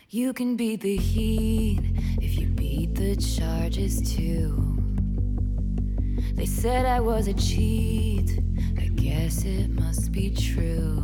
You can beat the heat if you beat the charges too. They said I was a cheat, I guess it must be true.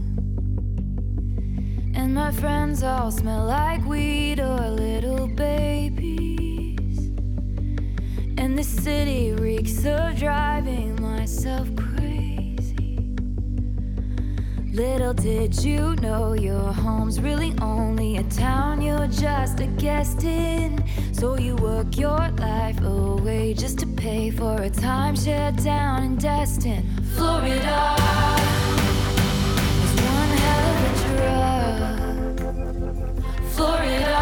And my friends all smell like weed or little babies. And the city reeks of driving myself crazy. Little did you know your home's really only a town you're just a guest in. So you work your life away just to pay for a timeshare down in Destin, Florida. Is one hell of a drug, Florida.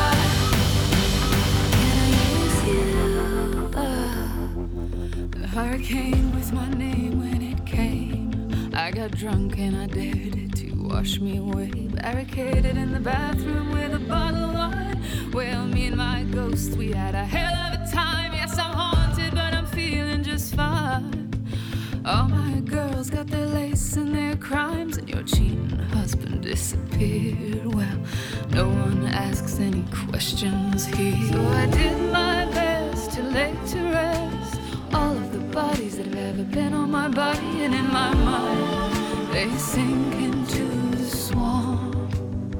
Can I use you? The hurricane was my name when it came. I got drunk and I dared it to wash me away. Barricaded in the bathroom with a bottle of wine. Well, me and my ghost, we had a hell of a time. Yes, I'm haunted, but I'm feeling just fine. All my girls got their lace and their crimes, and your cheating husband disappeared. Well, no one asks any questions here. So I did my best to lay to rest all of the bodies that have ever been on my body, and in my mind they sink into the swamp.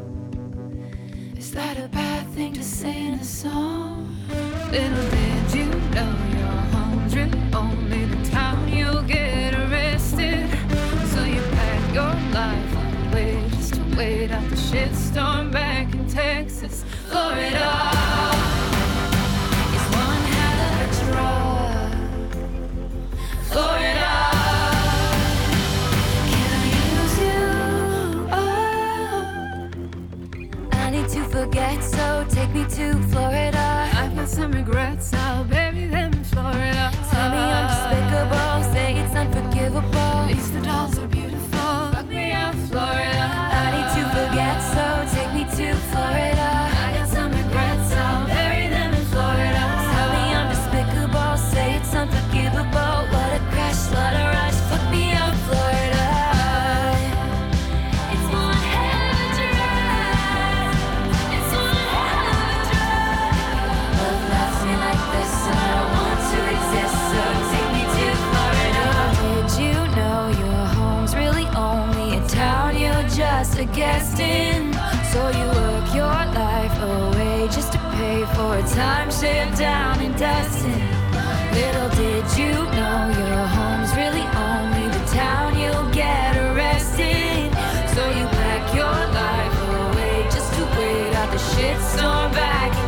Is that a bad thing to say in a song? Little did you know your home's really only the town you'll get arrested. So you pack your life away just to wait out the shitstorm back in Texas, Florida. It's one hell of a drug, Florida. Can I use you? Oh, I need to forget, so take me to Florida. I've got some regrets, I'll bury them in Florida. Tell me I'm despicable, say it's unforgivable. At least the dolls are beautiful. Fuck me out, Florida. I need to forget, so take me to Florida. I got some regrets, I'll bury them in Florida. Tell me I'm despicable, say it's unforgivable. What a crash, what a rush, fuck me out, Florida. It's one hell of a drug. It's one hell of a drug. Love loves me like this, and I don't want to exist, so take me to Florida. Did you know your home's really only a town you're just a guest in? So you work your life away just to pay for a timeshare down in Destin. Little did you know your home's really only the town you'll get arrested. So you pack your life away just to wait out the shitstorm back